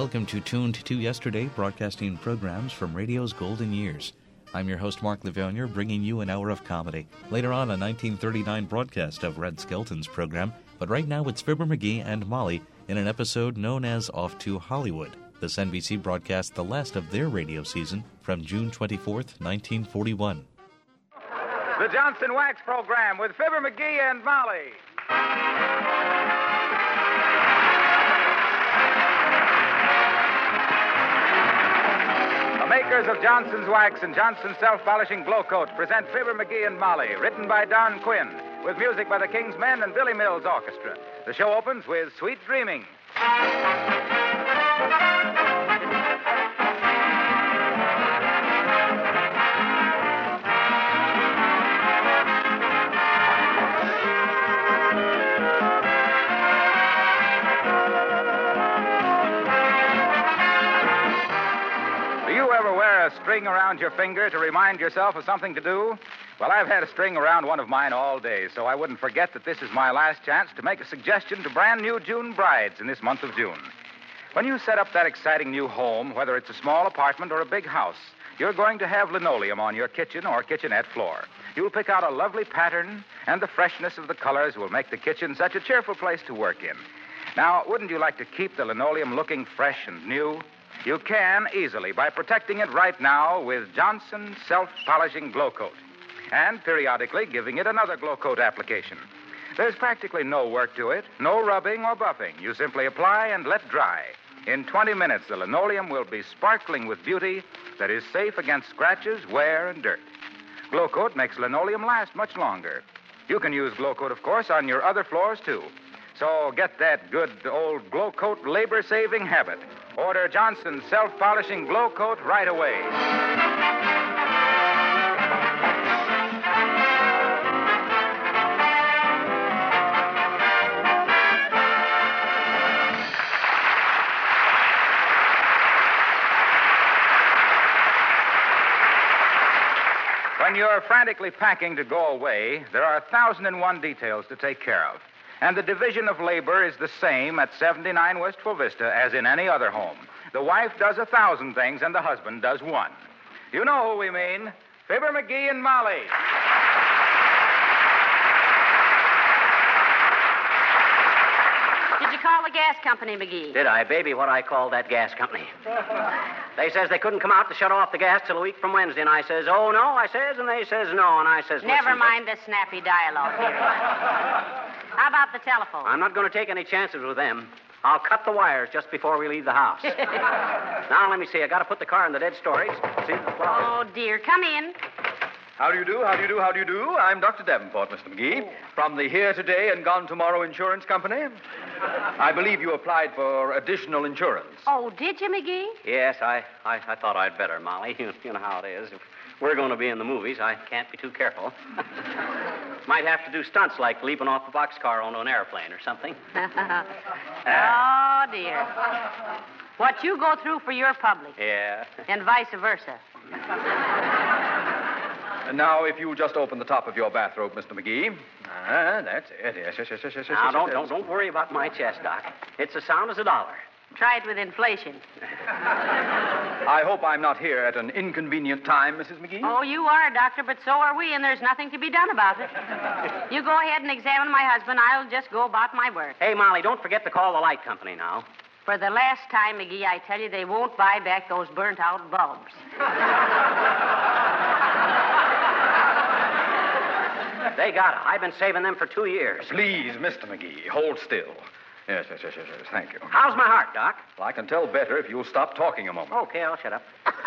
welcome to Tuned to Yesterday, broadcasting programs from radio's golden years. I'm your host, Mark Livonia, bringing you an hour of comedy. Later on, a 1939 broadcast of Red Skelton's program, but right now it's Fibber McGee and Molly in an episode known as Off to Hollywood. This NBC broadcast the last of their radio season from June 24th, 1941. The Johnson Wax Program with Fibber McGee and Molly. The makers of Johnson's Wax and Johnson's Self-Polishing Glow Coat present Fibber McGee and Molly, written by Don Quinn, with music by the King's Men and Billy Mills Orchestra. The show opens with Sweet Dreaming. String around your finger to remind yourself of something to do? Well, I've had a string around one of mine all day, so I wouldn't forget that this is my last chance to make a suggestion to brand new June brides in this month of June. When you set up that exciting new home, whether it's a small apartment or a big house, you're going to have linoleum on your kitchen or kitchenette floor. You'll pick out a lovely pattern, and the freshness of the colors will make the kitchen such a cheerful place to work in. Now, wouldn't you like to keep the linoleum looking fresh and new? You can easily by protecting it right now with Johnson's Self-Polishing Glow Coat and periodically giving it another Glow Coat application. There's practically no work to it, no rubbing or buffing. You simply apply and let dry. In 20 minutes, the linoleum will be sparkling with beauty that is safe against scratches, wear, and dirt. Glow Coat makes linoleum last much longer. You can use Glow Coat, of course, on your other floors, too. So get that good old Glow Coat labor-saving habit. Order Johnson's Self-Polishing Glow Coat right away. When you're frantically packing to go away, there are 1,001 details to take care of. And the division of labor is the same at 79 Wistful Vista as in any other home. The wife does 1,000 things and the husband does one. You know who we mean. Fibber McGee and Molly. Did you call the gas company, McGee? Did I? Baby, what I call that gas company. They says they couldn't come out to shut off the gas till a week from Wednesday, and I says, oh, no, I says, and they says no, and I says, never mind the snappy dialogue here. How about the telephone? I'm not going to take any chances with them. I'll cut the wires just before we leave the house. Now, let me see. I got to put the car in the dead storage. See the Oh, dear. Come in. How do you do? How do you do? How do you do? I'm Dr. Davenport, Mr. McGee, from the Here Today and Gone Tomorrow Insurance Company. I believe you applied for additional insurance. Oh, did you, McGee? Yes, I thought I'd better, Molly. You know how it is. If we're going to be in the movies, I can't be too careful. Might have to do stunts like leaping off a boxcar onto an airplane or something. Oh, dear. What you go through for your public. Yeah. And vice versa. And now, if you just open the top of your bathrobe, Mr. McGee. That's it. Yes. Now, don't worry about my chest, Doc. It's as sound as a dollar. Try it with inflation. I hope I'm not here at an inconvenient time, Mrs. McGee. Oh, you are, Doctor, but so are we, and there's nothing to be done about it. You go ahead and examine my husband. I'll just go about my work. Hey, Molly, don't forget to call the light company now. For the last time, McGee, I tell you, they won't buy back those burnt-out bulbs. They got it. I've been saving them for 2 years. Please, Mr. McGee, hold still. Yes. Thank you. How's my heart, Doc? Well, I can tell better if you'll stop talking a moment. Okay, I'll shut up.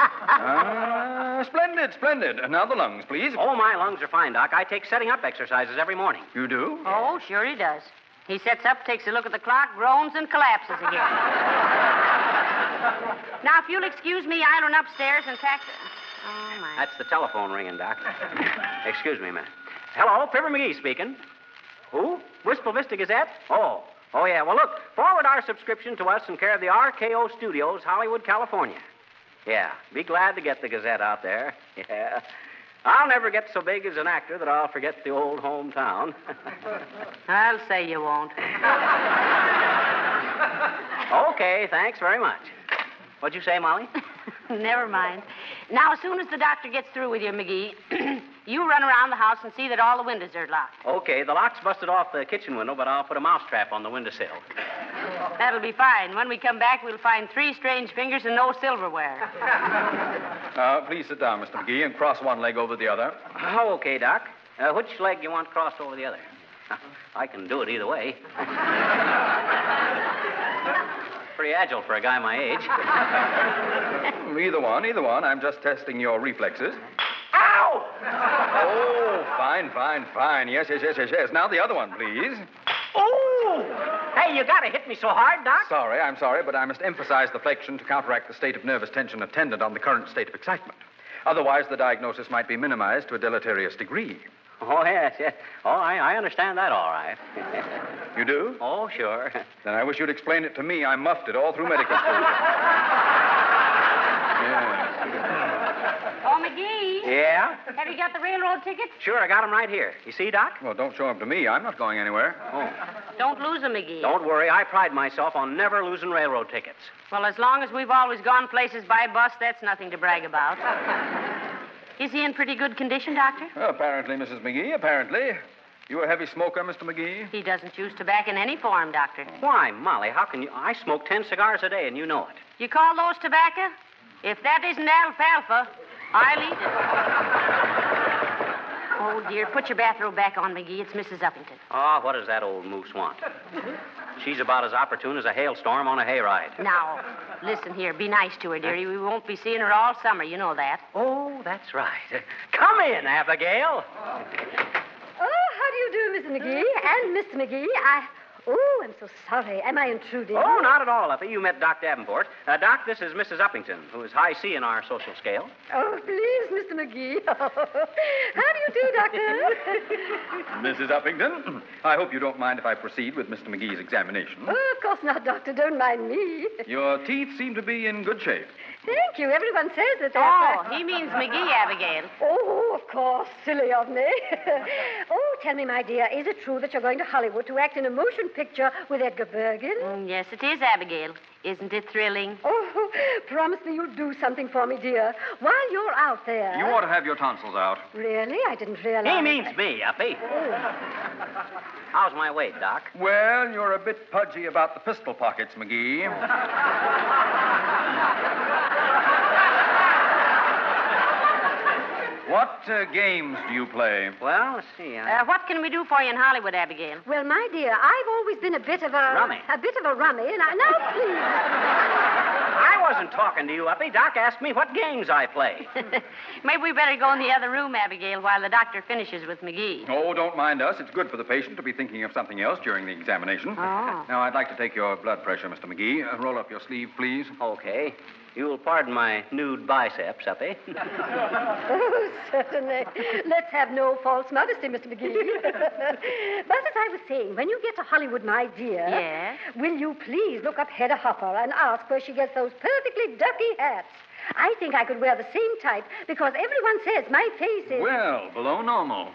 Splendid. Now the lungs, please. Oh, my lungs are fine, Doc. I take setting up exercises every morning. You do? Oh, sure he does. He sets up, takes a look at the clock, groans, and collapses again. Now, if you'll excuse me, I'll run upstairs and tack... Oh, my. That's the telephone ringing, Doc. Excuse me a minute. Hello, Fibber McGee speaking. Who? Wistful Vista Gazette? Oh, yeah. Well, look, forward our subscription to us in care of the RKO Studios, Hollywood, California. Yeah, be glad to get the Gazette out there. Yeah. I'll never get so big as an actor that I'll forget the old hometown. I'll say you won't. Okay, thanks very much. What'd you say, Molly? Never mind. Now, as soon as the doctor gets through with you, McGee, you run around the house and see that all the windows are locked. Okay, the lock's busted off the kitchen window, but I'll put a mousetrap on the windowsill. That'll be fine. When we come back, we'll find 3 strange fingers and no silverware. Please sit down, Mr. McGee, and cross one leg over the other. Oh, okay, Doc. Which leg you want crossed over the other? I can do it either way. Pretty agile for a guy my age. Either one. I'm just testing your reflexes. Ow! Oh, fine. Yes. Now the other one, please. Oh! Hey, you gotta hit me so hard, Doc. I'm sorry, but I must emphasize the flexion to counteract the state of nervous tension attendant on the current state of excitement. Otherwise, the diagnosis might be minimized to a deleterious degree. Oh, yes. Oh, I understand that all right. You do? Oh, sure. Then I wish you'd explain it to me. I muffed it all through medical school. Oh, McGee. Yeah? Have you got the railroad ticket? Sure, I got them right here. You see, Doc? Well, don't show them to me. I'm not going anywhere. Oh. Don't lose them, McGee. Don't worry. I pride myself on never losing railroad tickets. Well, as long as we've always gone places by bus, that's nothing to brag about. Is he in pretty good condition, Doctor? Apparently, Mrs. McGee, apparently. You a heavy smoker, Mr. McGee? He doesn't choose tobacco in any form, Doctor. Why, Molly, how can you... I smoke 10 cigars a day, and you know it. You call those tobacco? If that isn't alfalfa, I'll eat it. Oh, dear. Put your bathrobe back on, McGee. It's Mrs. Uppington. Oh, what does that old moose want? She's about as opportune as a hailstorm on a hayride. Now, listen here. Be nice to her, dearie. We won't be seeing her all summer. You know that. Oh, that's right. Come in, Abigail. Oh, how do you do, Mrs. McGee? And Mr. McGee, Oh, I'm so sorry. Am I intruding? Oh, not at all, Uppy. You met Doc Davenport. Doc, this is Mrs. Uppington, who is high C in our social scale. Oh, please, Mr. McGee. How do you do, Doctor? Mrs. Uppington, I hope you don't mind if I proceed with Mr. McGee's examination. Oh, of course not, Doctor. Don't mind me. Your teeth seem to be in good shape. Thank you. Everyone says that. Oh, he means McGee, Abigail. Oh, of course. Silly of me. Oh, tell me, my dear, is it true that you're going to Hollywood to act in a motion picture with Edgar Bergen? Yes, it is, Abigail. Isn't it thrilling? Oh, promise me you'll do something for me, dear, while you're out there. You ought to have your tonsils out. Really? I didn't realize. He means me, Uppy. How's my weight, Doc? Well, you're a bit pudgy about the pistol pockets, McGee. What games do you play? Well, let's see. What can we do for you in Hollywood, Abigail? Well, my dear, I've always been a bit of a... Rummy. A bit of a rummy, and now, please. I wasn't talking to you, Uppy. Doc asked me what games I play. Maybe we better go in the other room, Abigail, while the doctor finishes with McGee. Oh, don't mind us. It's good for the patient to be thinking of something else during the examination. Oh. Now, I'd like to take your blood pressure, Mr. McGee. Roll up your sleeve, please. Okay. You'll pardon my nude biceps, Uppy. Oh, certainly. Let's have no false modesty, Mr. McGee. But as I was saying, when you get to Hollywood, my dear... Yes? Will you please look up Hedda Hopper and ask where she gets those perfectly ducky hats? I think I could wear the same type because everyone says my face is... Well, below normal.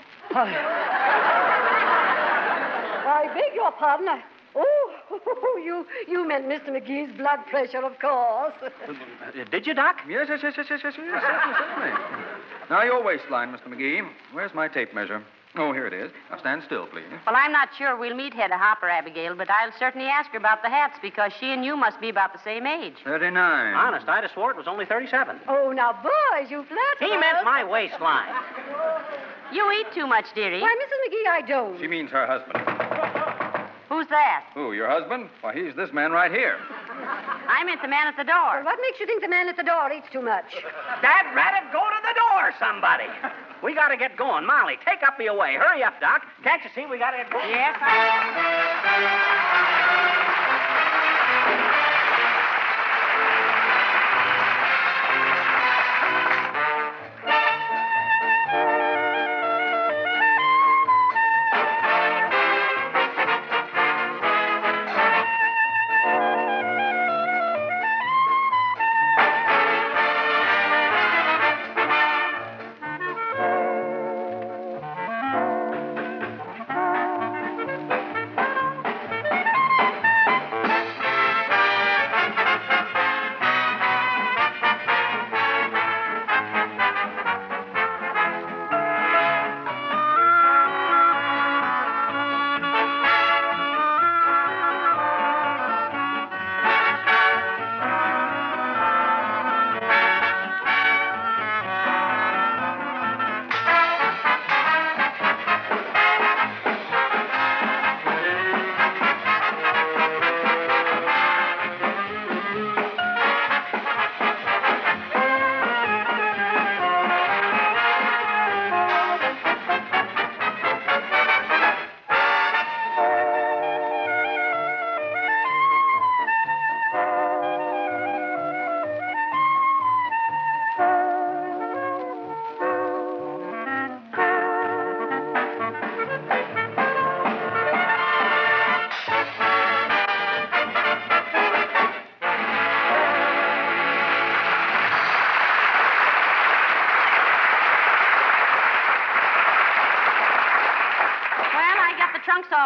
I beg your pardon. Oh, you meant Mr. McGee's blood pressure, of course. Did you, Doc? Yes, certainly. Now, your waistline, Mr. McGee. Where's my tape measure? Oh, here it is. Now, stand still, please. Well, I'm not sure we'll meet Hedda Hopper, Abigail, but I'll certainly ask her about the hats because she and you must be about the same age. 39. Honest, I'd have swore it was only 37. Oh, now, boys, you flatter. He meant my waistline. You eat too much, dearie. Why, Mrs. McGee, I don't. She means her husband. Who's that? Who, your husband? Why, he's this man right here. I meant the man at the door. Well, what makes you think the man at the door eats too much? Dad, rat it, go to the door, somebody. We got to get going. Molly, take Uppy away. Hurry up, Doc. Can't you see we got to get going? Yes,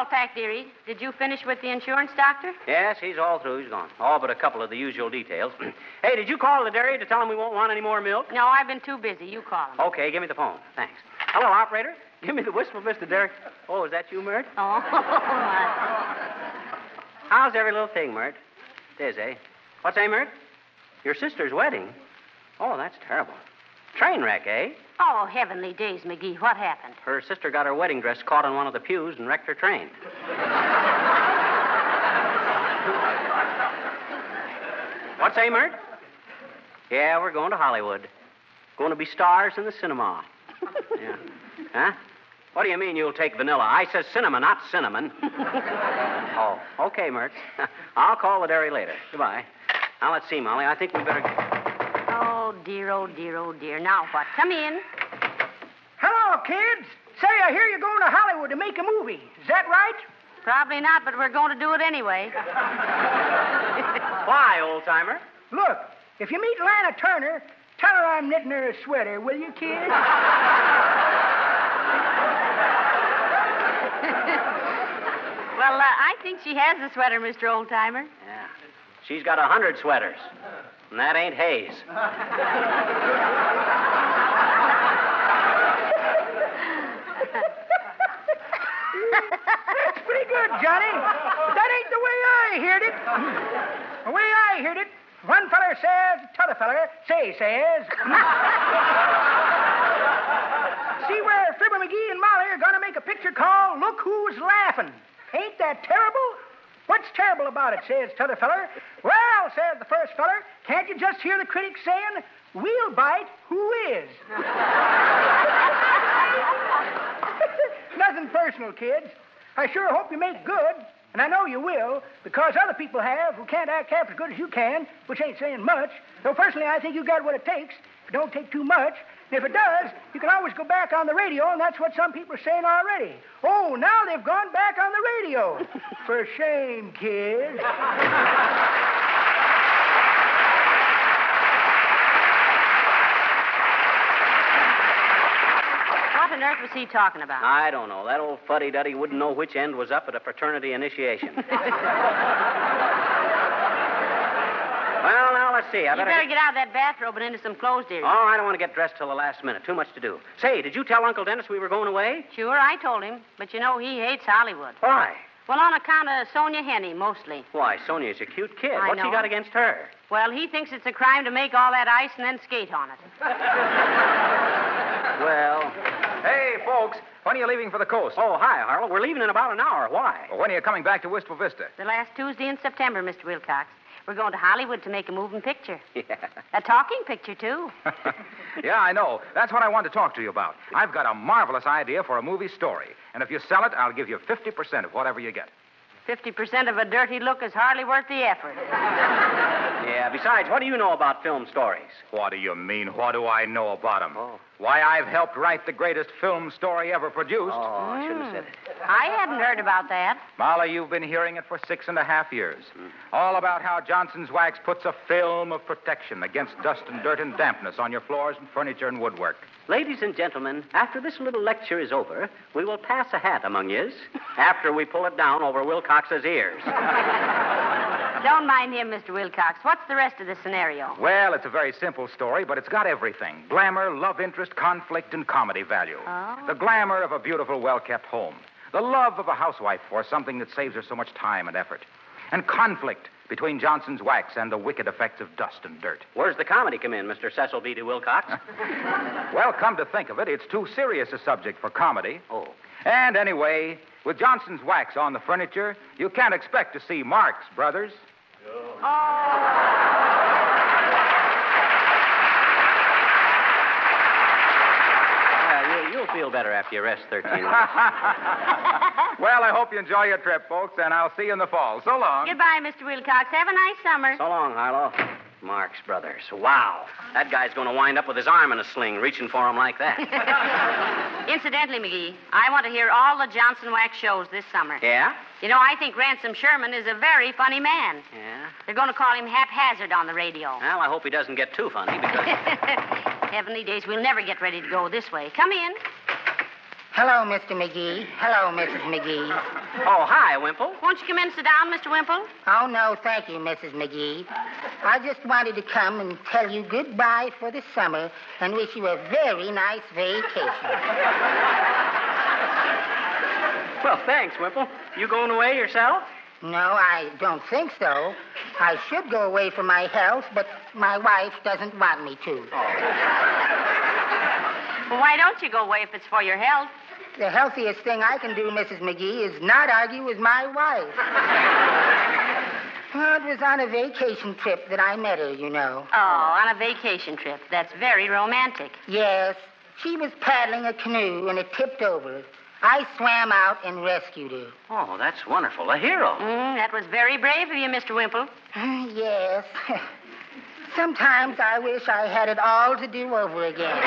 all packed, dearie. Did you finish with the insurance doctor? Yes, he's all through. He's gone. All but a couple of the usual details. Hey, did you call the dairy to tell him we won't want any more milk? No, I've been too busy. You call him. Okay, give me the phone. Thanks. Hello, operator. Give me the Wistful Vista dairy. Oh, is that you, Mert? Oh, my. How's every little thing, Mert? It is, eh? What's that, Mert? Your sister's wedding? Oh, that's terrible. Train wreck, eh? Oh, heavenly days, McGee. What happened? Her sister got her wedding dress caught on one of the pews and wrecked her train. What's that, Mert? Yeah, we're going to Hollywood. Going to be stars in the cinema. Yeah. Huh? What do you mean you'll take vanilla? I says cinema, not cinnamon. Oh, okay, Mert. I'll call the dairy later. Goodbye. Now, let's see, Molly. I think we better... Oh, dear, oh, dear, oh, dear. Now what? Come in. Hello, kids. Say, I hear you're going to Hollywood to make a movie. Is that right? Probably not, but we're going to do it anyway. Why, old-timer? Look, if you meet Lana Turner, tell her I'm knitting her a sweater, will you, kid? Well, I think she has the sweater, Mr. Oldtimer. Yeah. She's got 100 sweaters. And that ain't Hayes. That's pretty good, Johnny. That ain't the way I heard it. The way I heard it, one feller says, t'other feller says. See where Fibber McGee and Molly are going to make a picture called Look Who's Laughing. Ain't that terrible? What's terrible about it, says t'other feller. Well, says the first feller, can't you just hear the critics saying, we'll bite who is? Nothing personal, kids. I sure hope you make good, and I know you will, because other people have who can't act half as good as you can, which ain't saying much. Though personally, I think you got what it takes. If it don't take too much. And if it does, you can always go back on the radio, and that's what some people are saying already. Oh, now they've gone back on the radio. For shame, kids. What on earth was he talking about? I don't know. That old fuddy-duddy wouldn't know which end was up at a fraternity initiation. Well, now, let's see. You better get out of that bathrobe and into some clothes, dearie. Oh, I don't want to get dressed till the last minute. Too much to do. Say, did you tell Uncle Dennis we were going away? Sure, I told him. But you know, he hates Hollywood. Why? Well, on account of Sonia Henney, mostly. Why, Sonia's a cute kid. I What's know. he got against her? Well, he thinks it's a crime to make all that ice and then skate on it. Well... Hey, folks, when are you leaving for the coast? Oh, hi, Harlow. We're leaving in about an hour. Why? Well, when are you coming back to Wistful Vista? The last Tuesday in September, Mr. Wilcox. We're going to Hollywood to make a moving picture. Yeah. A talking picture, too. Yeah, I know. That's what I want to talk to you about. I've got a marvelous idea for a movie story. And if you sell it, I'll give you 50% of whatever you get. 50% of a dirty look is hardly worth the effort. Yeah, besides, what do you know about film stories? What do you mean? What do I know about them? Oh. Why, I've helped write the greatest film story ever produced. Oh, I shouldn't have said it. I hadn't heard about that. Molly, you've been hearing it for 6.5 years. All about how Johnson's Wax puts a film of protection against dust and dirt and dampness on your floors and furniture and woodwork. Ladies and gentlemen, after this little lecture is over, we will pass a hat among yous after we pull it down over Wilcox's ears. Don't mind him, Mr. Wilcox. What's the rest of the scenario? Well, it's a very simple story, but it's got everything. Glamour, love interest, conflict, and comedy value. Oh. The glamour of a beautiful, well-kept home. The love of a housewife for something that saves her so much time and effort. And conflict between Johnson's Wax and the wicked effects of dust and dirt. Where's the comedy come in, Mr. Cecil B. D. Wilcox? Well, come to think of it, it's too serious a subject for comedy. Oh. And anyway, with Johnson's Wax on the furniture, you can't expect to see Marx Brothers. You'll feel better after you rest 13 weeks. Well, I hope you enjoy your trip, folks, and I'll see you in the fall. So long. Goodbye, Mr. Wilcox. Have a nice summer. So long, Harlow. Marx Brothers. Wow. That guy's going to wind up with his arm in a sling, reaching for him like that. Incidentally, McGee, I want to hear all the Johnson Wax shows this summer. Yeah? You know, I think Ransom Sherman is a very funny man. Yeah? They're going to call him haphazard on the radio. Well, I hope he doesn't get too funny, because... Heavenly days, we'll never get ready to go this way. Come in. Hello, Mr. McGee. Hello, Mrs. McGee. Oh, hi, Wimple. Won't you come in and sit down, Mr. Wimple? Oh, no, thank you, Mrs. McGee. I just wanted to come and tell you goodbye for the summer and wish you a very nice vacation. Well, thanks, Wimple. You going away yourself? No, I don't think so. I should go away for my health, but my wife doesn't want me to. Well, why don't you go away if it's for your health? The healthiest thing I can do, Mrs. McGee, is not argue with my wife. Well, it was on a vacation trip that I met her, you know. Oh, on a vacation trip. That's very romantic. Yes. She was paddling a canoe and it tipped over. I swam out and rescued her. Oh, that's wonderful. A hero. That was very brave of you, Mr. Wimple. Yes. Sometimes I wish I had it all to do over again.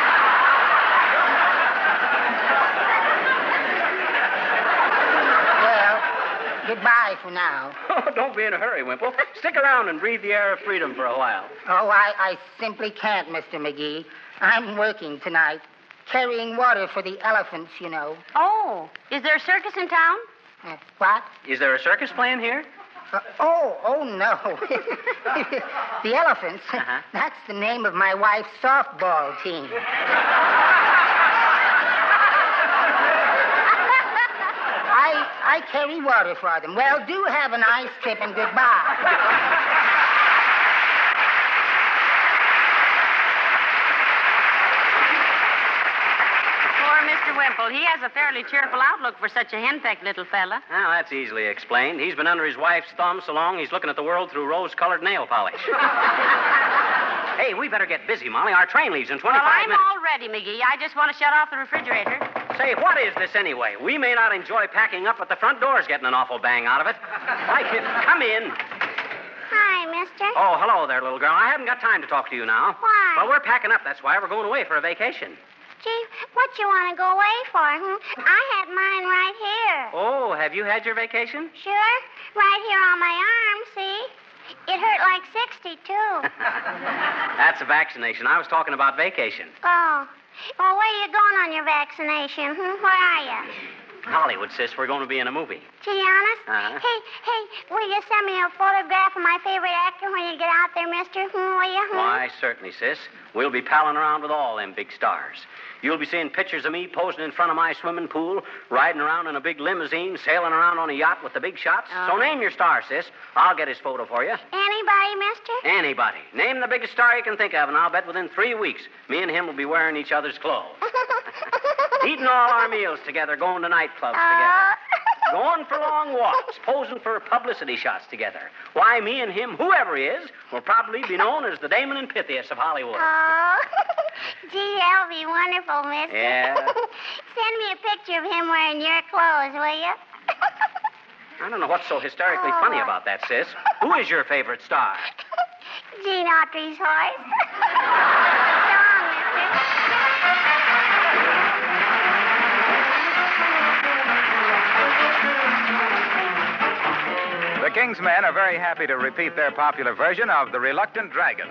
Goodbye for now. Oh, don't be in a hurry, Wimple. Stick around and breathe the air of freedom for a while. Oh, I simply can't, Mr. McGee. I'm working tonight, carrying water for the elephants, you know. Oh, is there a circus in town? What? Is there a circus playing here? Oh, no. The elephants, that's the name of my wife's softball team. I carry water for them. Well, do have a nice trip and goodbye. Poor Mr. Wimple. He has a fairly cheerful outlook for such a henpecked little fella. Well, that's easily explained. He's been under his wife's thumb so long he's looking at the world through rose-colored nail polish. Hey, we better get busy, Molly. Our train leaves in 25 minutes. minutes. All ready, McGee. I just want to shut off the refrigerator. Say, what is this anyway? We may not enjoy packing up, but the front door's getting an awful bang out of it. Come in. Hi, mister. Oh, hello there, little girl. I haven't got time to talk to you now. Why? Well, we're packing up. That's why we're going away for a vacation. Gee, what you want to go away for? I had mine right here. Oh, have you had your vacation? Sure. Right here on my arm, see? It hurt like 62. That's a vaccination. I was talking about vacation. Oh. Well, where are you going on your vaccination? Where are you? Hollywood, sis. We're going to be in a movie. Gee, honest? Hey, will you send me a photograph of my favorite actor when you get out there, mister? Will you? Why, certainly, sis. We'll be palling around with all them big stars. You'll be seeing pictures of me posing in front of my swimming pool, riding around in a big limousine, sailing around on a yacht with the big shots. So name your star, sis. I'll get his photo for you. Anybody, mister? Anybody. Name the biggest star you can think of, and I'll bet within 3 weeks, me and him will be wearing each other's clothes. Eating all our meals together, going to nightclubs together. Going for long walks, posing for publicity shots together. Why, me and him, whoever he is, will probably be known as the Damon and Pythias of Hollywood. Oh, gee, that'll be wonderful, mister. Yeah. Send me a picture of him wearing your clothes, will you? I don't know what's so hysterically funny about that, sis. Who is your favorite star? Gene Autry's horse. So long, mister. The King's Men are very happy to repeat their popular version of The Reluctant Dragon.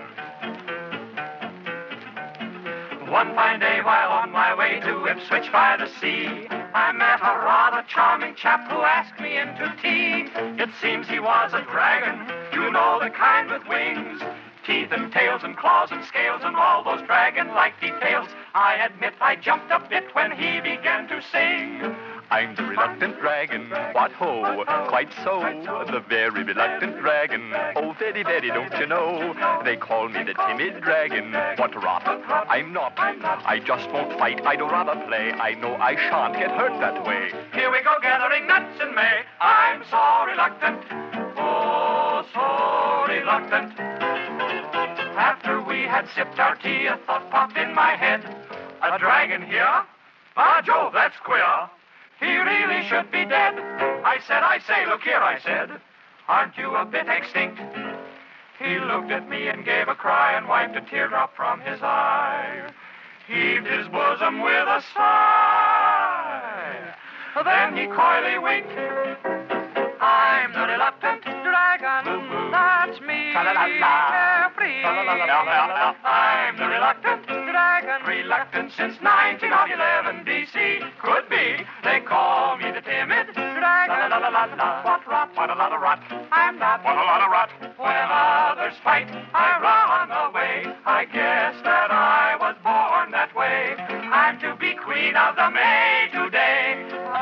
One fine day while on my way to Ipswich by the sea, I met a rather charming chap who asked me into tea. It seems he was a dragon, you know, the kind with wings, teeth and tails and claws and scales and all those dragon-like details. I admit I jumped a bit when he began to sing. I'm the reluctant dragon, what ho, quite so, the very reluctant dragon. Oh, very, very, don't you know? They call me the timid dragon. What rot, I'm not. I just won't fight, I'd rather play. I know I shan't get hurt that way. Here we go gathering nuts in May. I'm so reluctant, oh, so reluctant. After we had sipped our tea, a thought popped in my head. A dragon here? By Jove, that's queer. He really should be dead. I say, look here, I said, aren't you a bit extinct? He looked at me and gave a cry and wiped a teardrop from his eye. Heaved his bosom with a sigh. Then he coyly winked. I'm the reluctant dragon, that's me. sleeve. I'm the reluctant dragon, reluctant since 1911 BC. Could be, they call me the timid dragon. What rot, what a lot of rot. I'm not, what a lot of rot. When others fight, I run away. I guess that I was born that way. I'm to be queen of the May today.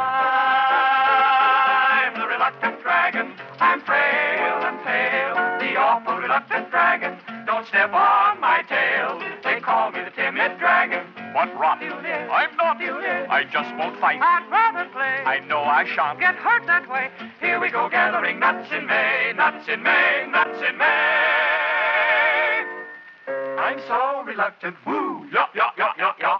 I'm the reluctant dragon. I'm frail and pale, the awful reluctant dragon. Don't step on my tail. They call me the timid dragon. What rot? I'm not. I just won't fight. I'd rather play. I know I shan't. Get hurt that way. Here we go gathering nuts in May, nuts in May, nuts in May. I'm so reluctant. Woo, yup, yup, yup, yup, yup.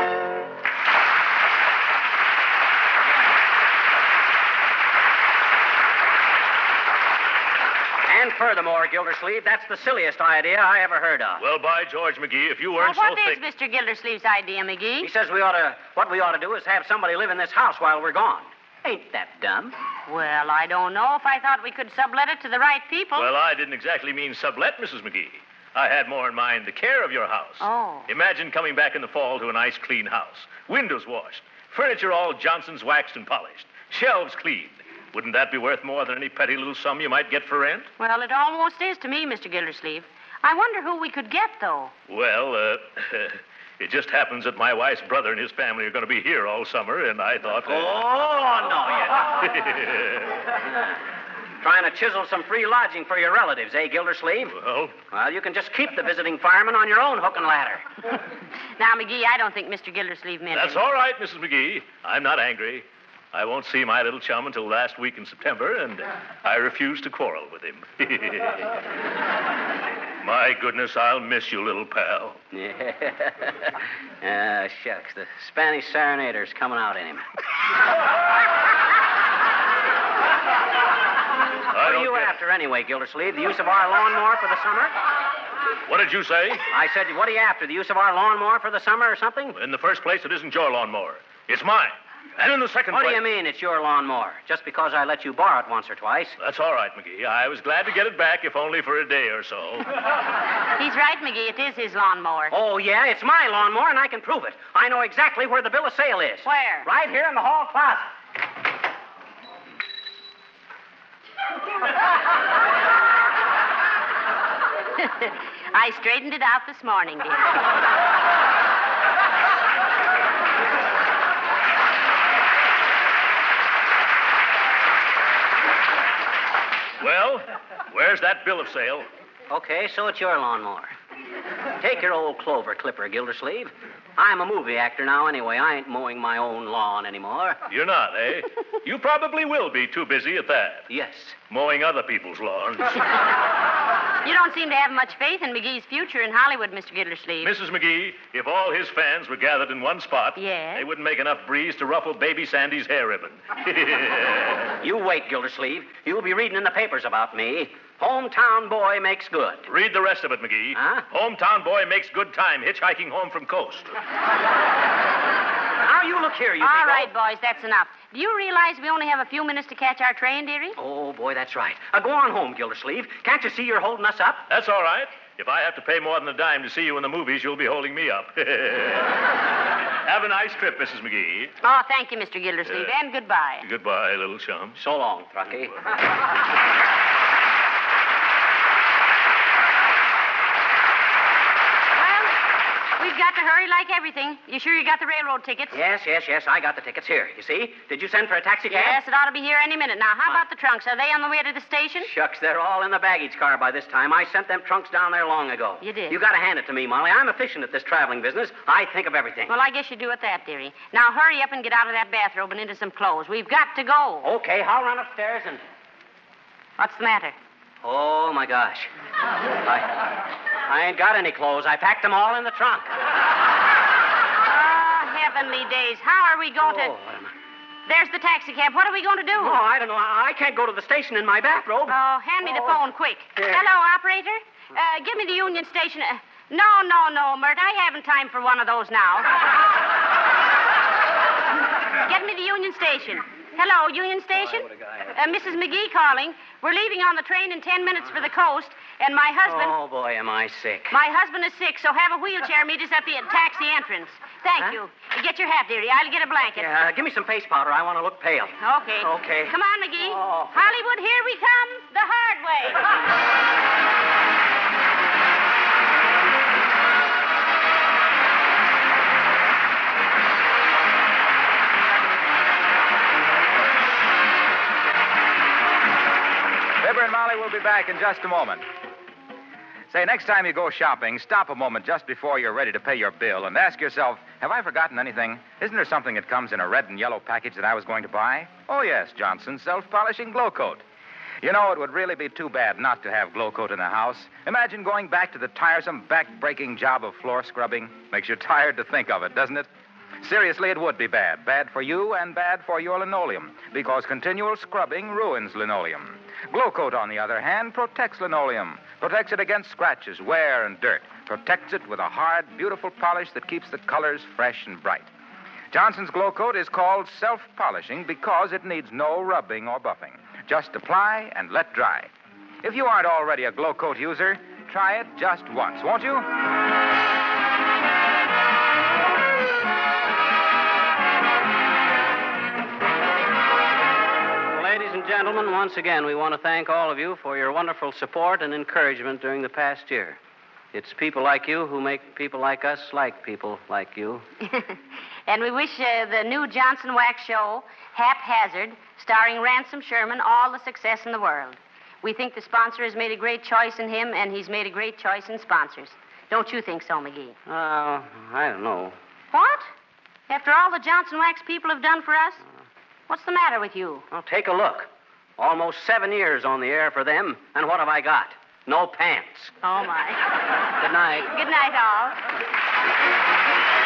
And furthermore, Gildersleeve, that's the silliest idea I ever heard of. Well, by George, McGee, if you weren't What so thick... is Mr. Gildersleeve's idea, McGee? He says what we ought to do is have somebody live in this house while we're gone. Ain't that dumb? Well, I don't know if I thought we could sublet it to the right people. Well, I didn't exactly mean sublet, Mrs. McGee. I had more in mind the care of your house. Oh. Imagine coming back in the fall to a nice, clean house. Windows washed. Furniture all Johnson's waxed and polished. Shelves cleaned. Wouldn't that be worth more than any petty little sum you might get for rent? Well, it almost is to me, Mr. Gildersleeve. I wonder who we could get, though. Well, it just happens that my wife's brother and his family are going to be here all summer, and I thought... Oh, no, you're not. Trying to chisel some free lodging for your relatives, eh, Gildersleeve? Well, you can just keep the visiting fireman on your own hook and ladder. Now, McGee, I don't think Mr. Gildersleeve meant That's it. all right, Mrs. McGee. I'm not angry. I won't see my little chum until last week in September, and I refuse to quarrel with him. My goodness, I'll miss you, little pal. Yeah. Shucks, the Spanish serenader's coming out in him. What are you after anyway, Gildersleeve? The use of our lawnmower for the summer? What did you say? I said, what are you after? The use of our lawnmower for the summer or something? In the first place, it isn't your lawnmower. It's mine. And in the second place... What do you mean it's your lawnmower? Just because I let you borrow it once or twice? That's all right, McGee. I was glad to get it back, if only for a day or so. He's right, McGee. It is his lawnmower. Oh, yeah? It's my lawnmower, and I can prove it. I know exactly where the bill of sale is. Where? Right here in the hall closet. I straightened it out this morning, dear. Well, where's that bill of sale? Okay, so it's your lawnmower. Take your old clover clipper, Gildersleeve. I'm a movie actor now anyway. I ain't mowing my own lawn anymore. You're not, eh? You probably will be too busy at that. Yes. Mowing other people's lawns. You don't seem to have much faith in McGee's future in Hollywood, Mr. Gildersleeve. Mrs. McGee, if all his fans were gathered in one spot, Yes? they wouldn't make enough breeze to ruffle baby Sandy's hair ribbon. You wait, Gildersleeve. You'll be reading in the papers about me. Hometown boy makes good. Read the rest of it, McGee. Huh? Hometown boy makes good time hitchhiking home from coast. Now, you look here, you All people. right, boys, that's enough. Do you realize we only have a few minutes to catch our train, dearie? Oh, boy, that's right. Go on home, Gildersleeve. Can't you see you're holding us up? That's all right. If I have to pay more than a dime to see you in the movies, you'll be holding me up. Have a nice trip, Mrs. McGee. Oh, thank you, Mr. Gildersleeve, and goodbye. Goodbye, little chum. So long, Truckee. We've got to hurry like everything. You sure you got the railroad tickets? Yes. I got the tickets here. You see? Did you send for a taxi cab? Yes, it ought to be here any minute. Now, how about the trunks? Are they on the way to the station? Shucks, they're all in the baggage car by this time. I sent them trunks down there long ago. You did? You got to hand it to me, Molly. I'm efficient at this traveling business. I think of everything. Well, I guess you do at that, dearie. Now, hurry up and get out of that bathrobe and into some clothes. We've got to go. Okay, I'll run upstairs and... What's the matter? Oh, my gosh. I ain't got any clothes. I packed them all in the trunk. Heavenly days. How are we going to... What am I... There's the taxi cab. What are we going to do? Oh, I don't know. I can't go to the station in my bathrobe. Oh, hand me the phone, quick. Here. Hello, operator? Give me the Union Station... No, Mert. I haven't time for one of those now. Get me the Union Station. Hello, Union Station? Mrs. McGee calling. We're leaving on the train in 10 minutes for the coast, and my husband... Oh, boy, am I sick. My husband is sick, so have a wheelchair meet us at the taxi entrance. Thank you. Get your hat, dearie. I'll get a blanket. Yeah, give me some face powder. I want to look pale. Okay. Okay. Come on, McGee. Oh. Hollywood, here we come. The hard way. Fibber and Molly will be back in just a moment. Say, next time you go shopping, stop a moment just before you're ready to pay your bill and ask yourself, have I forgotten anything? Isn't there something that comes in a red and yellow package that I was going to buy? Oh, yes, Johnson's Self-Polishing Glow Coat. You know, it would really be too bad not to have Glow Coat in the house. Imagine going back to the tiresome, back-breaking job of floor scrubbing. Makes you tired to think of it, doesn't it? Seriously, it would be bad. Bad for you and bad for your linoleum, because continual scrubbing ruins linoleum. Glow Coat, on the other hand, protects linoleum. Protects it against scratches, wear, and dirt. Protects it with a hard, beautiful polish that keeps the colors fresh and bright. Johnson's Glow Coat is called self-polishing because it needs no rubbing or buffing. Just apply and let dry. If you aren't already a Glow Coat user, try it just once, won't you? Ladies and gentlemen, once again, we want to thank all of you for your wonderful support and encouragement during the past year. It's people like you who make people like us like people like you. And we wish the new Johnson Wax show, Haphazard, starring Ransom Sherman, all the success in the world. We think the sponsor has made a great choice in him, and he's made a great choice in sponsors. Don't you think so, McGee? I don't know. What? After all the Johnson Wax people have done for us? What's the matter with you? Well, take a look. Almost 7 years on the air for them, and what have I got? No pants. Oh, my. Good night. Good night, all.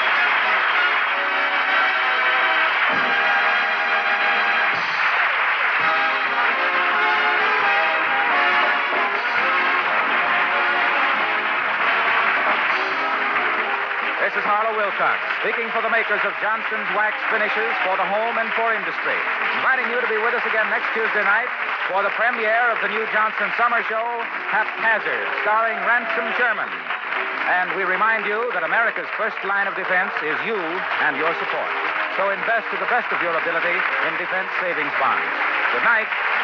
This is Harlow Wilcox, speaking for the makers of Johnson's Wax Finishes for the home and for industry. Inviting you to be with us again next Tuesday night for the premiere of the new Johnson Summer Show, Haphazard, starring Ransom Sherman. And we remind you that America's first line of defense is you and your support. So invest to the best of your ability in defense savings bonds. Good night.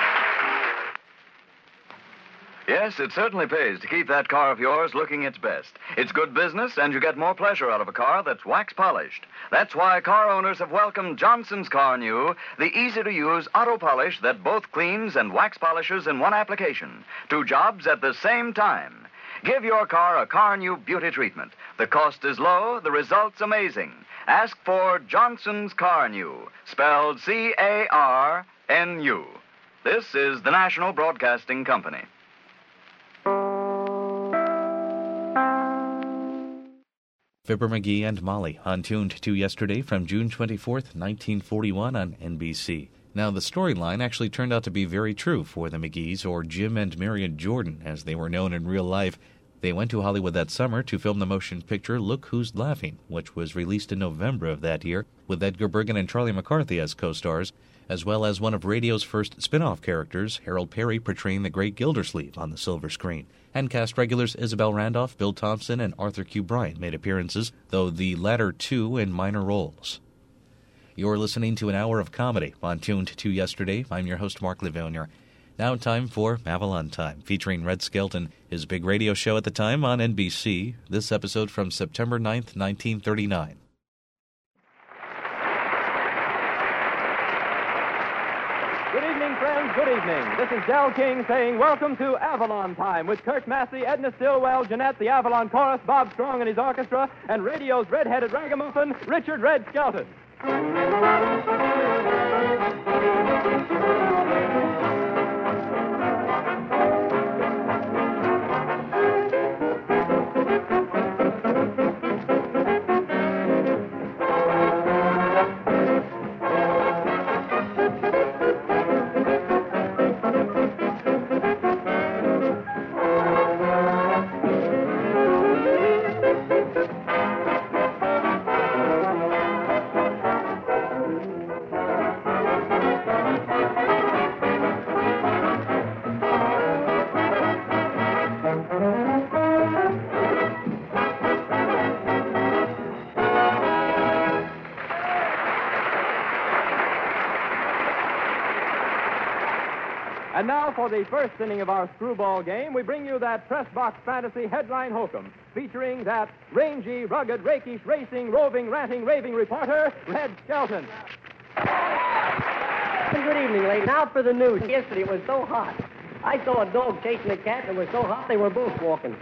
Yes, it certainly pays to keep that car of yours looking its best. It's good business, and you get more pleasure out of a car that's wax polished. That's why car owners have welcomed Johnson's Car New, the easy-to-use auto polish that both cleans and wax polishes in one application. 2 jobs at the same time. Give your car a Car New beauty treatment. The cost is low, the result's amazing. Ask for Johnson's Car New, spelled C-A-R-N-U. This is the National Broadcasting Company. Fibber McGee and Molly on Tuned to Yesterday from June 24th, 1941 on NBC. Now, the storyline actually turned out to be very true for the McGees, or Jim and Marion Jordan, as they were known in real life. They went to Hollywood that summer to film the motion picture Look Who's Laughing, which was released in November of that year, with Edgar Bergen and Charlie McCarthy as co-stars, as well as one of radio's first spin-off characters, Harold Perry portraying the great Gildersleeve on the silver screen. And cast regulars Isabel Randolph, Bill Thompson, and Arthur Q. Bryan made appearances, though the latter 2 in minor roles. You're listening to an hour of comedy on Tuned to Yesterday. I'm your host, Mark Livonia. Now time for Avalon Time, featuring Red Skelton, his big radio show at the time on NBC. This episode from September 9th, 1939. Good evening, friends. Good evening. This is Del King saying welcome to Avalon Time with Kirk Massey, Edna Stillwell, Jeanette, the Avalon Chorus, Bob Strong and his orchestra, and radio's red-headed ragamuffin, Richard Red Skelton. And now for the first inning of our screwball game, we bring you that press box fantasy headline hokum, featuring that rangy, rugged, rakish, racing, roving, ranting, raving reporter, Red Skelton. Good evening, ladies. Now for the news. Yesterday it was so hot. I saw a dog chasing a cat, and it was so hot they were both walking.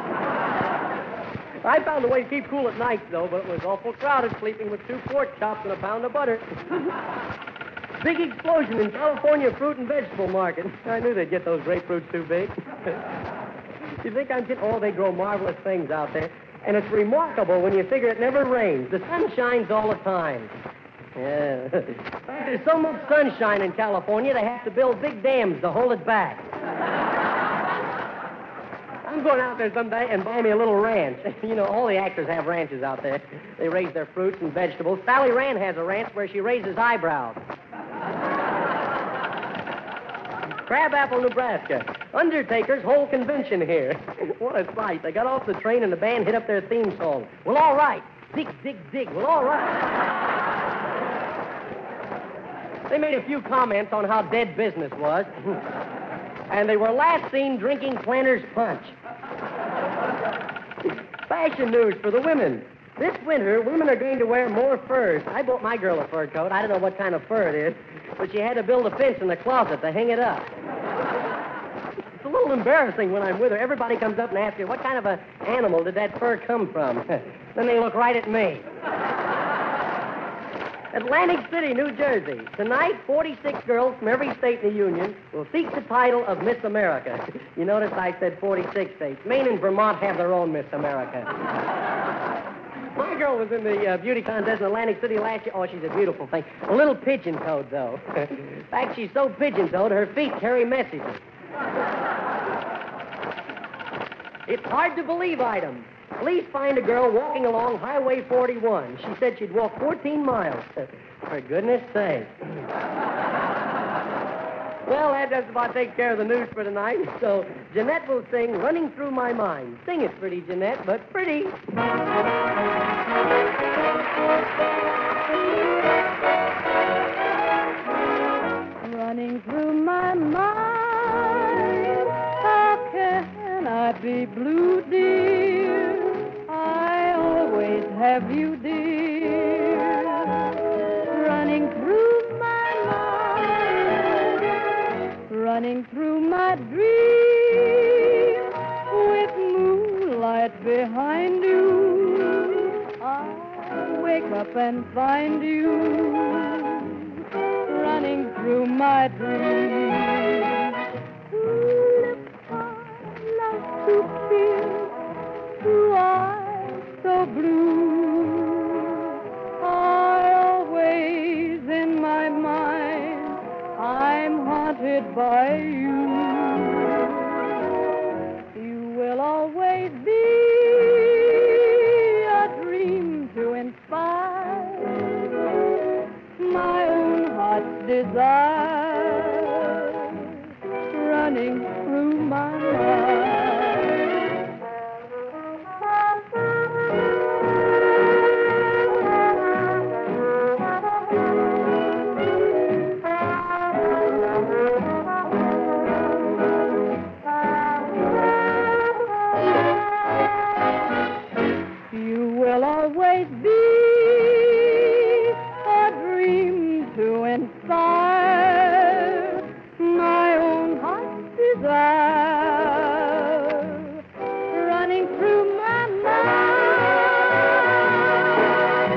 I found a way to keep cool at night, though, but it was awful crowded, sleeping with 2 pork chops and a pound of butter. Big explosion in California fruit and vegetable market. I knew they'd get those grapefruits too big. You think I'm kidding? Oh, they grow marvelous things out there. And it's remarkable when you figure it never rains. The sun shines all the time. Yeah. There's so much sunshine in California, they have to build big dams to hold it back. I'm going out there someday and buy me a little ranch. You know, all the actors have ranches out there. They raise their fruits and vegetables. Sally Rand has a ranch where she raises eyebrows. Crabapple, Nebraska. Undertaker's whole convention here. What a sight. They got off the train and the band hit up their theme song. Well, all right. Dig, dig, dig. Well, all right. They made a few comments on how dead business was. And they were last seen drinking Planter's Punch. Fashion news for the women. This winter, women are going to wear more furs. I bought my girl a fur coat. I don't know what kind of fur it is, but she had to build a fence in the closet to hang it up. It's a little embarrassing when I'm with her. Everybody comes up and asks me, what kind of an animal did that fur come from? Then they look right at me. Atlantic City, New Jersey. Tonight, 46 girls from every state in the Union will seek the title of Miss America. You notice I said 46 states. Maine and Vermont have their own Miss America. My girl was in the beauty contest in Atlantic City last year. Oh, she's a beautiful thing. A little pigeon-toed, though. In fact, she's so pigeon-toed, her feet carry messages. It's hard to believe item. Police find a girl walking along Highway 41. She said she'd walk 14 miles. For goodness sake. Well, that just about takes care of the news for tonight. So Jeanette will sing Running Through My Mind. Sing it pretty, Jeanette, but pretty. Running through my mind, how can I be blue, dear? I always have you, dear, running through my mind, running through my dreams, with moonlight behind you. I wake up and find you, running through my dreams. I love to feel blue eyes so blue. I always in my mind, I'm haunted by you. You will always be a dream to inspire my own heart's desire, running through my mind. You will always be a dream to inspire my own heart's desire, running through my mind.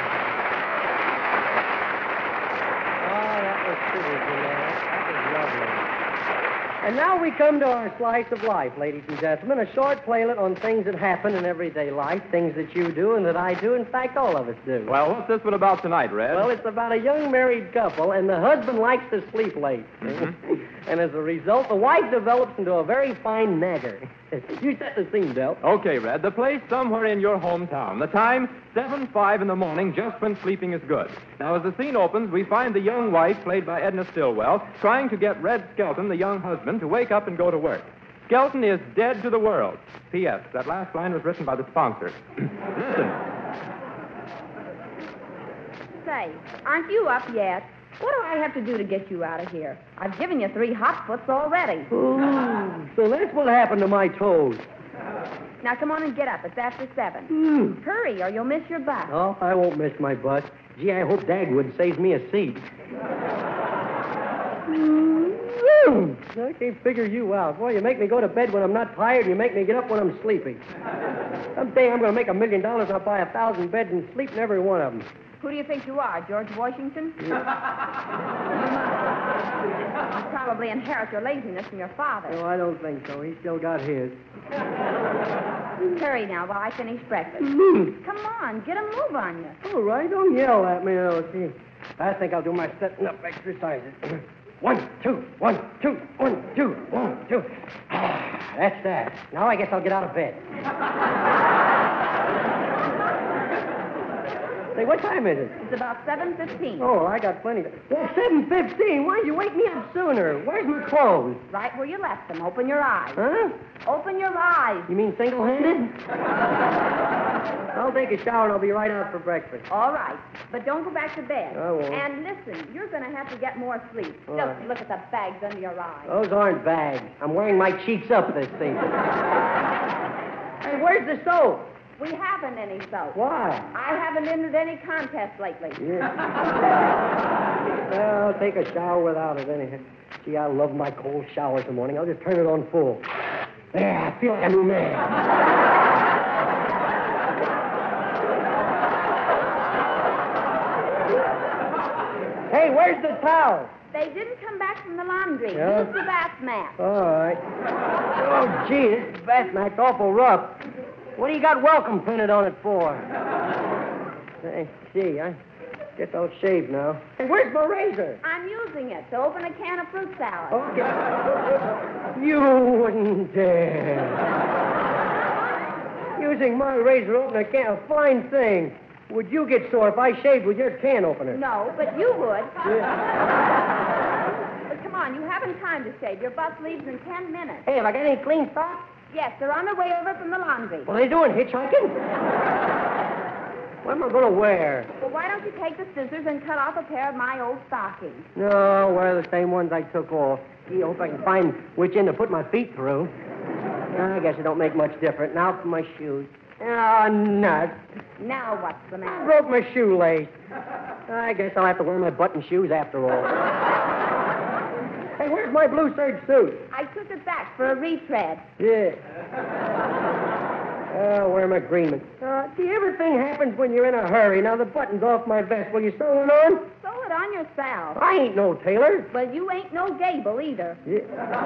Oh, that was pretty, Jeanette. That was lovely. And now we come to our slice of life, ladies and gentlemen, a short playlet on things that happen in everyday life, things that you do and that I do, in fact, all of us do. Well, what's this one about tonight, Red? Well, it's about a young married couple, and the husband likes to sleep late. And as a result, the wife develops into a very fine nagger. You set the scene, Del. Okay, Red. The place somewhere in your hometown. The time, 7:05 in the morning, just when sleeping is good. Now, as the scene opens, we find the young wife, played by Edna Stillwell, trying to get Red Skelton, the young husband, to wake up and go to work. Skelton is dead to the world. P.S. That last line was written by the sponsor. Listen. Say, aren't you up yet? What do I have to do to get you out of here? I've given you 3 hot foots already. Ooh, so that's what happened to my toes. Now, come on and get up. It's after 7. Hurry, or you'll miss your bus. Oh, I won't miss my bus. Gee, I hope Dagwood saves me a seat. I can't figure you out. Boy, you make me go to bed when I'm not tired, and you make me get up when I'm sleepy. Someday I'm going to make $1 million, and I'll buy 1,000 beds and sleep in every one of them. Who do you think you are, George Washington? You probably inherit your laziness from your father. No, I don't think so. He's still got his. Hurry now while I finish breakfast. Come on, get a move on you. All right, don't yell at me. Oh, see. I think I'll do my setting up exercises. 1, 2, 1, 2, 1, 2, 1, 2. That's that. Now I guess I'll get out of bed. Say, what time is it? It's about 7:15. Oh, I got plenty. Well, 7:15? Why'd you wake me up sooner? Where's my clothes? Right where you left them. Open your eyes. Huh? Open your eyes. You mean single-handed? I'll take a shower and I'll be right out for breakfast. All right. But don't go back to bed. I won't. And listen, you're going to have to get more sleep. All Just right. look at the bags under your eyes. Those aren't bags. I'm wearing my cheeks up this season. Hey, where's the soap? We haven't any soap. Why? I haven't entered any contest lately. Yeah. Well, I'll take a shower without it anyhow. Gee, I love my cold showers in the morning. I'll just turn it on full. There, I feel like a new man. Hey, where's the towel? They didn't come back from the laundry. Yeah? Use the bath mat. All right. Oh, gee, this bath mat's awful rough. What do you got welcome printed on it for? Hey, gee, I guess I'll shave now. Hey, where's my razor? I'm using it to open a can of fruit salad. Okay. You wouldn't dare. Using my razor to open a can, a fine thing. Would you get sore if I shaved with your can opener? No, but you would. Yeah. But come on, you haven't time to shave. Your bus leaves in 10 minutes. Hey, have I got any clean socks? Yes, they're on their way over from the laundry. What are they doing, hitchhiking? What am I going to wear? Well, why don't you take the scissors and cut off a pair of my old stockings? No, I'll wear the same ones I took off. Gee, I hope I can find which end to put my feet through. I guess it don't make much difference. Now for my shoes. Oh, nuts. Now what's the matter? Broke my shoelace. I guess I'll have to wear my button shoes after all. Hey, where's my blue serge suit? I took it back for a retread. Yeah. Oh, where are my green ones? See, everything happens when you're in a hurry. Now, the button's off my vest. Will you sew it on? Sew it on yourself. I ain't no tailor. Well, you ain't no Gable either. Yeah.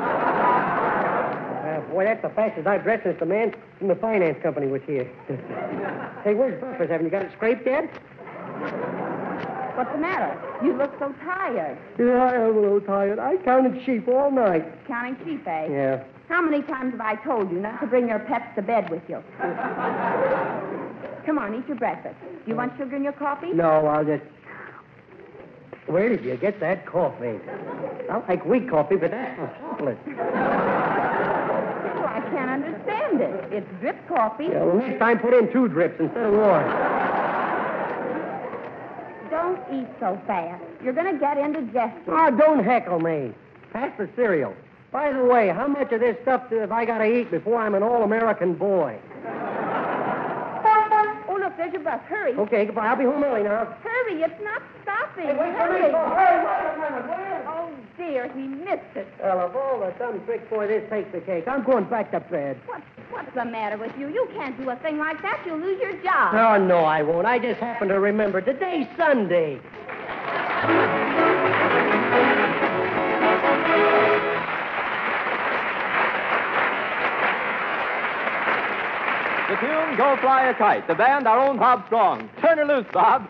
Boy, that's the fastest I've dressed since the man from the finance company was here. Hey, where's breakfast? Haven't you got it scraped yet? What's the matter? You look so tired. Yeah, I am a little tired. I counted sheep all night. Counting sheep, eh? Yeah. How many times have I told you not to bring your pets to bed with you? Come on, eat your breakfast. Do you want sugar in your coffee? No, I'll just... Where did you get that coffee? I like weak coffee, but that's for chocolate. Well, I can't understand it. It's drip coffee. Yeah, well, next time put in 2 drips instead of 1. Don't eat so fast. You're going to get indigestion. Oh, don't heckle me. Pass the cereal. By the way, how much of this stuff have I got to eat before I'm an all-American boy? Oh, look, there's your bus. Hurry. Okay, goodbye. I'll be home early now. Hurry, it's not stopping. Hey, wait for Hurry. me. Hurry, wait a minute. Wait. Oh, dear, he missed it. Well, of all the dumb tricks, boy, this takes the cake. I'm going back to bed. What's the matter with you? You can't do a thing like that. You'll lose your job. Oh, no, I won't. I just happen to remember. Today's Sunday. The tune, Go Fly a Kite. The band, our own Bob Strong. Turn her loose, Bob.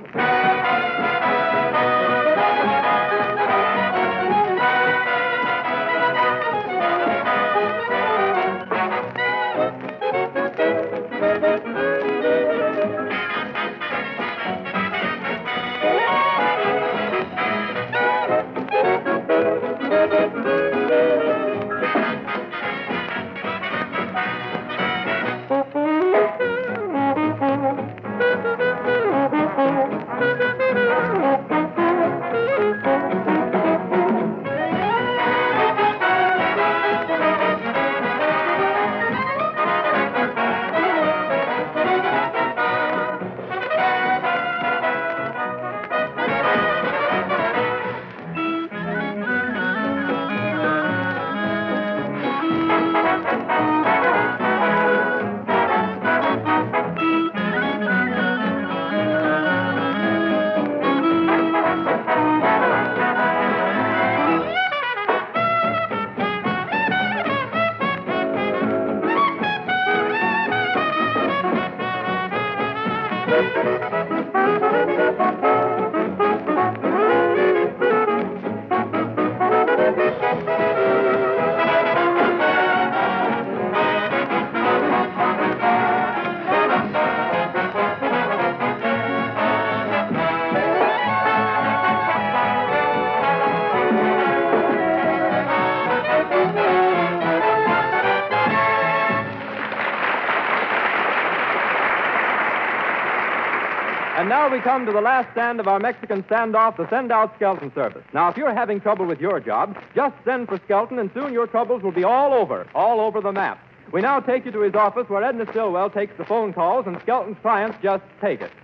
And now we come to the last stand of our Mexican standoff, the Send-Out Skelton service. Now, if you're having trouble with your job, just send for Skelton, and soon your troubles will be all over the map. We now take you to his office, where Edna Stillwell takes the phone calls, and Skelton's clients just take it.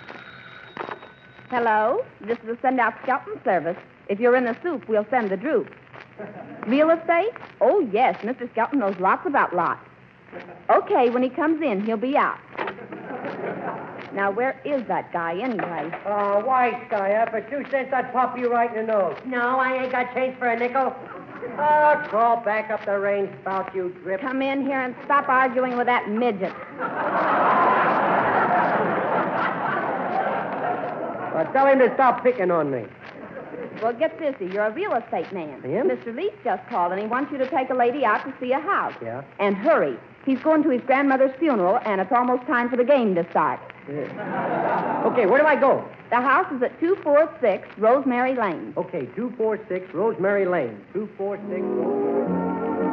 Hello, this is the Send-Out Skelton service. If you're in the soup, we'll send the droop. Real estate? Oh, yes, Mr. Skelton knows lots about lots. Okay, when he comes in, he'll be out. Now, where is that guy, anyway? Why, Sky, for 2 cents, I'd pop you right in the nose. No, I ain't got change for a nickel. Crawl back up the range spout, you drip. Come in here and stop arguing with that midget. Tell him to stop picking on me. Well, get this. You're a real estate man. Him? Mr. Leach just called, and he wants you to take a lady out to see a house. Yeah? And hurry. He's going to his grandmother's funeral, and it's almost time for the game to start. Yeah. Okay, where do I go? The house is at 246 Rosemary Lane. Okay, 246 Rosemary Lane. 246 Rosemary Lane.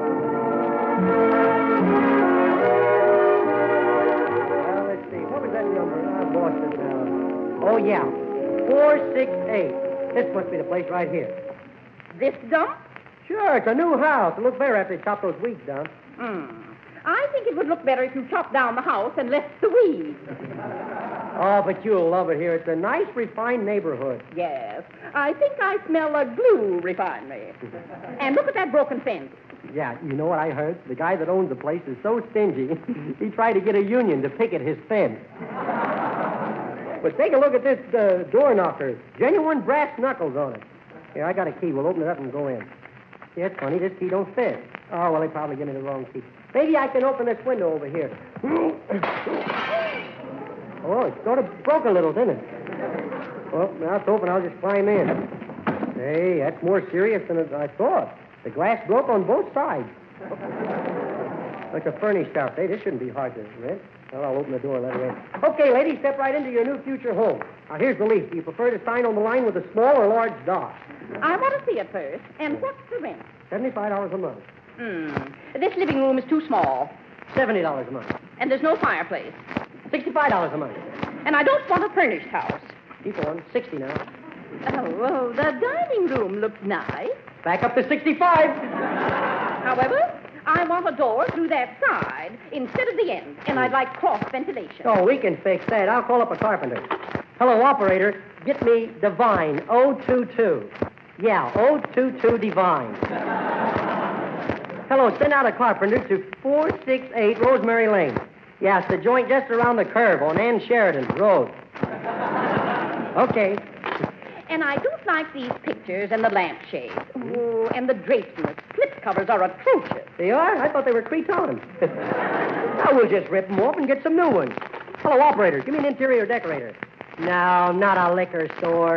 Well, let's see. What was that number? I lost it now. Oh, yeah. 468. This must be the place right here. This dump? Sure, it's a new house. It'll look better after they chop those weeds down. I think it would look better if you chopped down the house and left the weeds. Oh, but you'll love it here. It's a nice, refined neighborhood. Yes. I think I smell a glue refinery. And look at that broken fence. Yeah, you know what I heard? The guy that owns the place is so stingy, he tried to get a union to picket his fence. But take a look at this door knocker. Genuine brass knuckles on it. Here, I got a key. We'll open it up and go in. Yeah, it's funny. This key don't fit. Oh, well, they probably gave me the wrong key. Maybe I can open this window over here. Oh, it sort of broke a little, didn't it? Well, now it's open. I'll just climb in. Hey, that's more serious than I thought. The glass broke on both sides. Like a furnished house. Hey, this shouldn't be hard to rent. Well, I'll open the door and let her in. Okay, lady, step right into your new future home. Now, here's the lease. Do you prefer to sign on the line with a small or large dot? I want to see it first. And what's the rent? $75 a month. This living room is too small. $70 a month. And there's no fireplace. $65 a month. And I don't want a furnished house. Keep on. 60 now. Oh, the dining room looks nice. Back up to 65. However, I want a door through that side instead of the end, and I'd like cross ventilation. Oh, we can fix that. I'll call up a carpenter. Hello, operator. Get me Divine 022. Yeah, 022 Divine. Hello, send out a carpenter to 468 Rosemary Lane. Yeah, it's the joint just around the curve on Ann Sheridan Road. Okay. And I don't like these pictures and the lampshades. Oh, and the drapes and the slip covers are atrocious. They are? I thought they were cretonne. Now we'll just rip them off and get some new ones. Hello, operator. Give me an interior decorator. No, not a liquor store.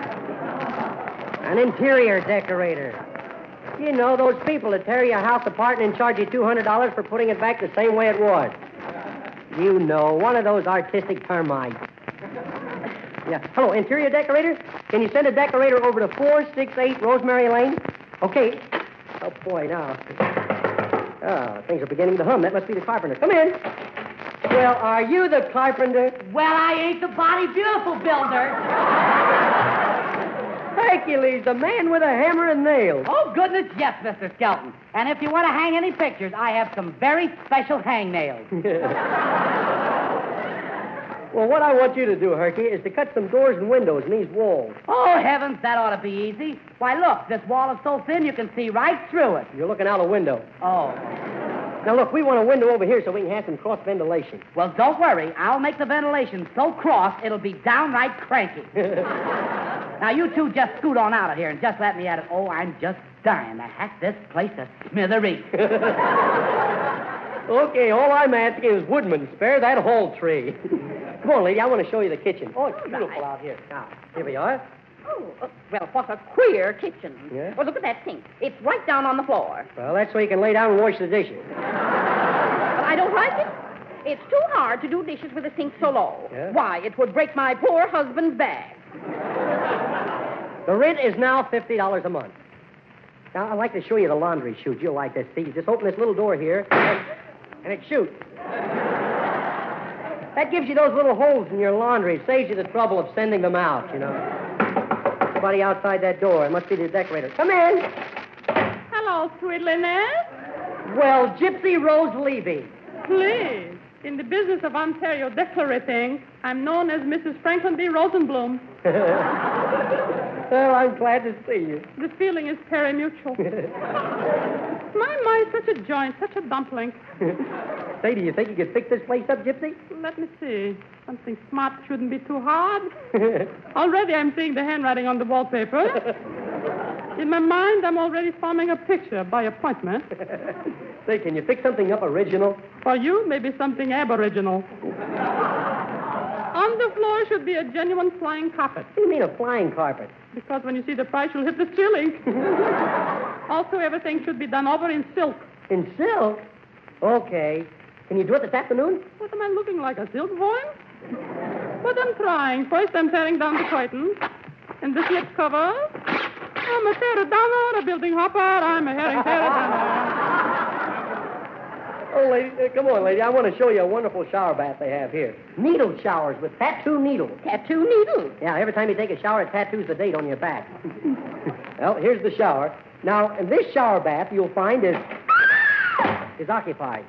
An interior decorator. You know, those people that tear your house apart and then charge you $200 for putting it back the same way it was. You know, one of those artistic termites. Yeah. Hello, interior decorator? Can you send a decorator over to 468 Rosemary Lane? Okay. Oh, boy, now. Oh, things are beginning to hum. That must be the carpenter. Come in. Well, are you the carpenter? Well, I ain't the body beautiful builder. Hercules, the man with a hammer and nails. Oh, goodness, yes, Mr. Skelton. And if you want to hang any pictures, I have some very special hangnails. Well, what I want you to do, Herky, is to cut some doors and windows in these walls. Oh, heavens, that ought to be easy. Why, look, this wall is so thin you can see right through it. You're looking out a window. Oh. Now, look, we want a window over here so we can have some cross ventilation. Well, don't worry. I'll make the ventilation so cross it'll be downright cranky. Now, you two just scoot on out of here and just let me at it. Oh, I'm just dying to hack this place to smithereens. Okay, all I'm asking is woodman, spare that whole tree. Come Come on, lady. I want to show you the kitchen. Oh, it's beautiful out here. Now, here we are. Oh, well, what a queer kitchen. Yeah? Well, look at that sink. It's right down on the floor. Well, that's so you can lay down and wash the dishes. But I don't like it. It's too hard to do dishes with a sink so low. Yeah? Why, it would break my poor husband's back. The rent is now $50 a month. Now, I'd like to show you the laundry chute. You'll like this. See, you just open this little door here, and it shoots. That gives you those little holes in your laundry. It saves you the trouble of sending them out, you know. Somebody outside that door. It must be the decorator. Come in. Hello, sweet Lynette. Well, Gypsy Rose Levy. Please. In the business of Ontario decorating, I'm known as Mrs. Franklin D. Rosenblum. Well, I'm glad to see you. The feeling is pari-mutual. My, such a joint, such a dumpling. Say, do you think you could fix this place up, Gypsy? Let me see. Something smart shouldn't be too hard. Already I'm seeing the handwriting on the wallpaper. In my mind, I'm already forming a picture by appointment. Say, can you fix something up original? For you, maybe something aboriginal. On the floor should be a genuine flying carpet. What do you mean a flying carpet? Because when you see the price, you'll hit the ceiling. Also, everything should be done over in silk. In silk? Okay. Can you do it this afternoon? What am I looking like, a silk worm? But I'm trying. First, I'm tearing down the curtains. And the slip cover. I'm a tear-downer, a building hopper. I'm a herring tear-downer. Oh, lady, come on, lady. I want to show you a wonderful shower bath they have here. Needle showers with tattoo needles. Tattoo needles? Yeah, every time you take a shower, it tattoos the date on your back. Well, here's the shower. Now, in this shower bath, you'll find is occupied.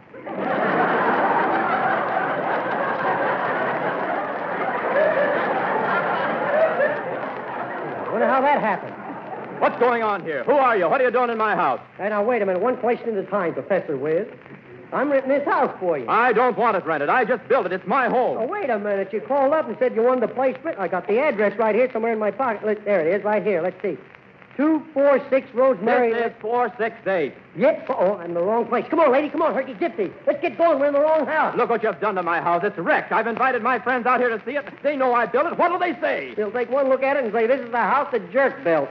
I wonder how that happened. What's going on here? Who are you? What are you doing in my house? Hey, now, wait a minute. One question at a time, Professor Wiz. I'm renting this house for you. I don't want it rented. I just built it. It's my home. Oh, wait a minute. You called up and said you wanted the place rented. I got the address right here somewhere in my pocket. There it is, right here. Let's see. 246 Rosemary. This is 468. Yep. Oh, I'm in the wrong place. Come on, lady. Come on, Herky Gypsy. Let's get going. We're in the wrong house. Look what you've done to my house. It's wrecked. I've invited my friends out here to see it. They know I built it. What'll they say? They'll take one look at it and say, this is the house that Jerk built.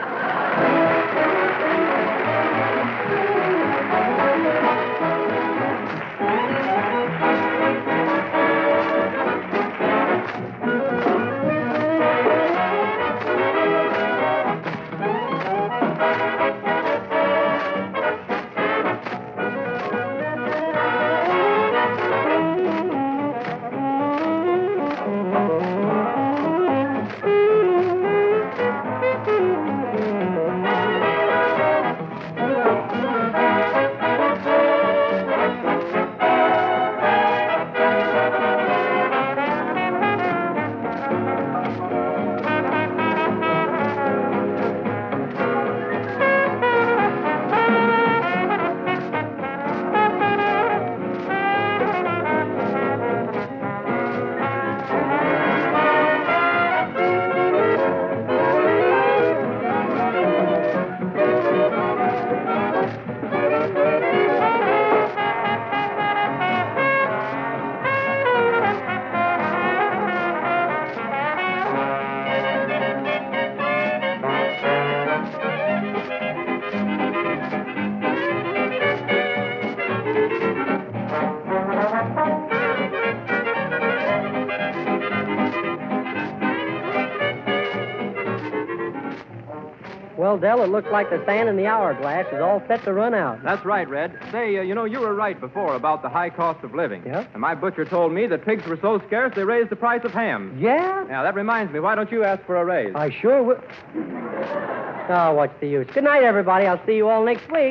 Well, Dell, it looks like the sand in the hourglass is all set to run out. That's right, Red. Say, you were right before about the high cost of living. Yeah? And my butcher told me that pigs were so scarce they raised the price of ham. Yeah? Now, that reminds me, why don't you ask for a raise? I sure will. Oh, what's the use? Good night, everybody. I'll see you all next week.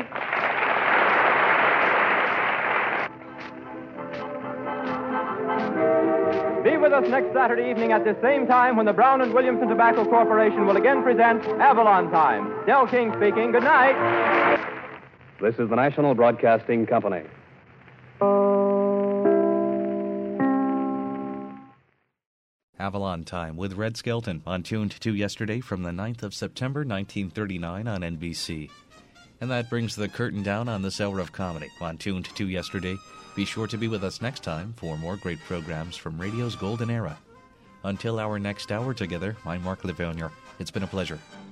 Be with us next Saturday evening at this same time when the Brown and Williamson Tobacco Corporation will again present Avalon Time. Del King speaking. Good night. This is the National Broadcasting Company. Avalon Time with Red Skelton on Tuned to Yesterday from the 9th of September, 1939 on NBC. And that brings the curtain down on this hour of comedy on Tuned to Yesterday. Be sure to be with us next time for more great programs from radio's golden era. Until our next hour together, I'm Mark Livonia. It's been a pleasure.